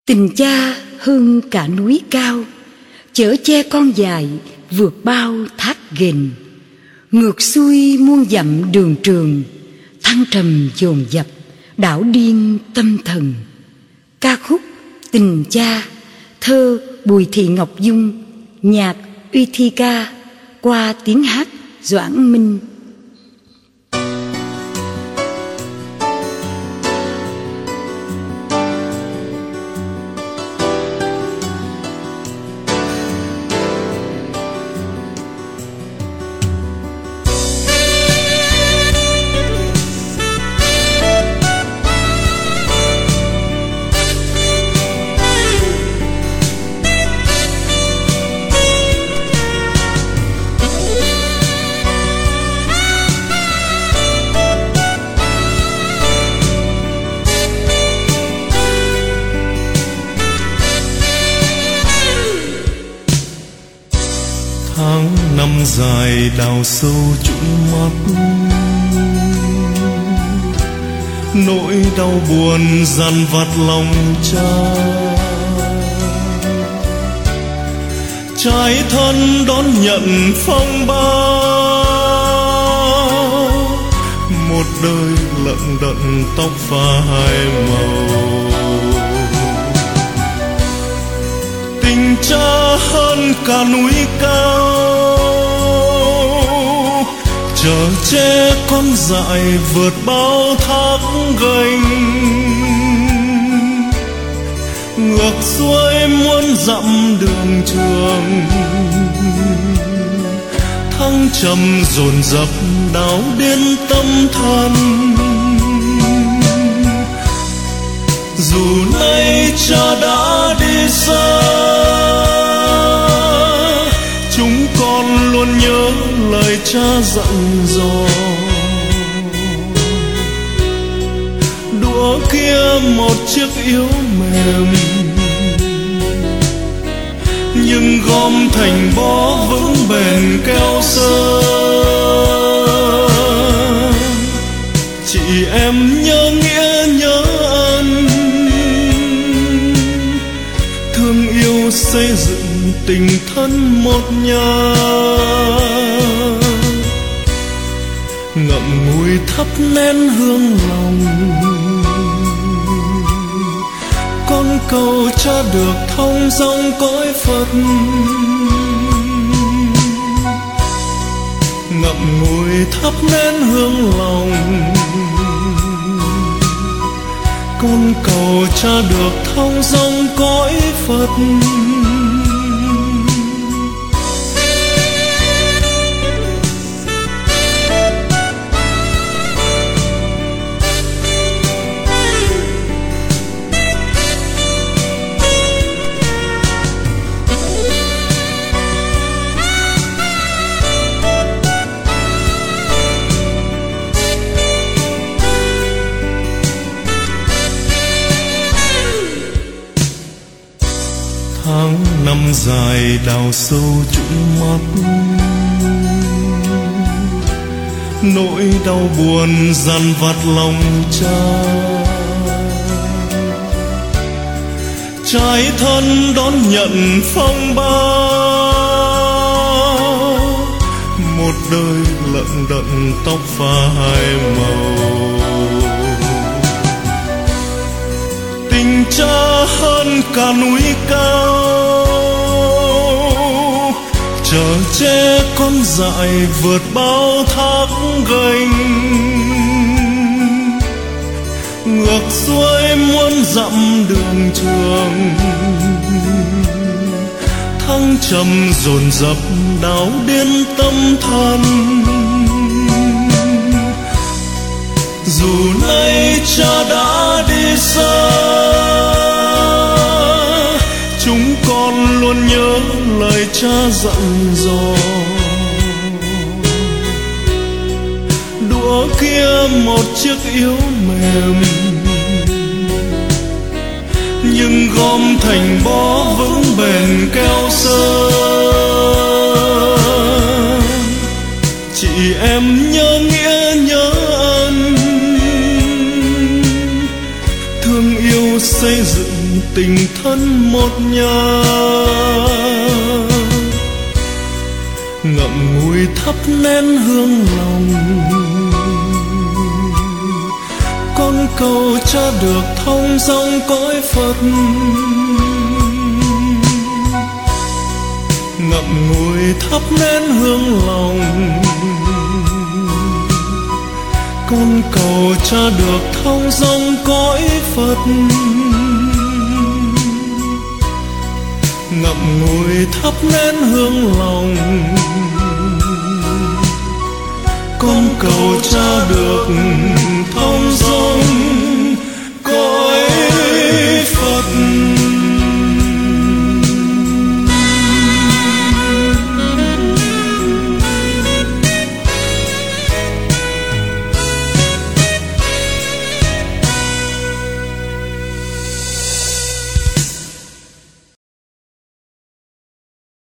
Tình cha hơn cả núi cao, chở che con dài vượt bao thác ghềnh. Ngược xuôi muôn dặm đường trường, thăng trầm dồn dập đảo điên tâm thần. Ca khúc Tình Cha, thơ Bùi Thị Ngọc Dung, nhạc Uy Thi Ca, qua tiếng hát Doãn Minh. Tháng năm dài đào sâu trũng mắt, nỗi đau buồn dằn vặt lòng cha. Trái thân đón nhận phong ba, một đời lận đận tóc phai màu. Tình cha hơn cả núi cao, chở che con dại vượt bao thác gành. Ngược xuôi muôn dặm đường trường, thăng trầm dồn dập đảo điên tâm thần. Dù nay cha đã đi xa, chúng con luôn nhớ lời cha dặn dò. Đũa kia một chiếc yếu mềm, nhưng gom thành bó vững bền keo sơn. Chị em nhớ nghĩa nhớ ân, thương yêu xây dựng tình thân một nhà. Ngậm ngùi thắp nén hương lòng, con cầu cha được thông dong cõi Phật. Ngậm ngùi thắp nén hương lòng, con cầu cha được thông dong cõi Phật. Tháng năm dài đào sâu trũng mắt, nỗi đau buồn dằn vặt lòng cha. Trái thân đón nhận phong ba, một đời lận đận tóc phai màu. Tình cha hơn cả núi cao, chở che con dại vượt bao thác gành. Ngược xuôi muôn dặm đường trường, thăng trầm dồn dập đảo điên tâm thần. Dù nay cha đã đi xa, chúng con luôn nhớ lời cha dặn dò. Đũa kia một chiếc yếu mềm, nhưng gom thành bó vững bền keo sơn. Chị em nhớ nghĩa nhớ ân, thương yêu xây dựng tình thân một nhà. Ngậm ngùi thắp nén hương lòng, con cầu cho được thông dong cõi Phật. Ngậm ngùi thắp nén hương lòng, con cầu cho được thông dong cõi Phật. Ngậm ngùi thắp nén hương lòng, con cầu cho được thông dong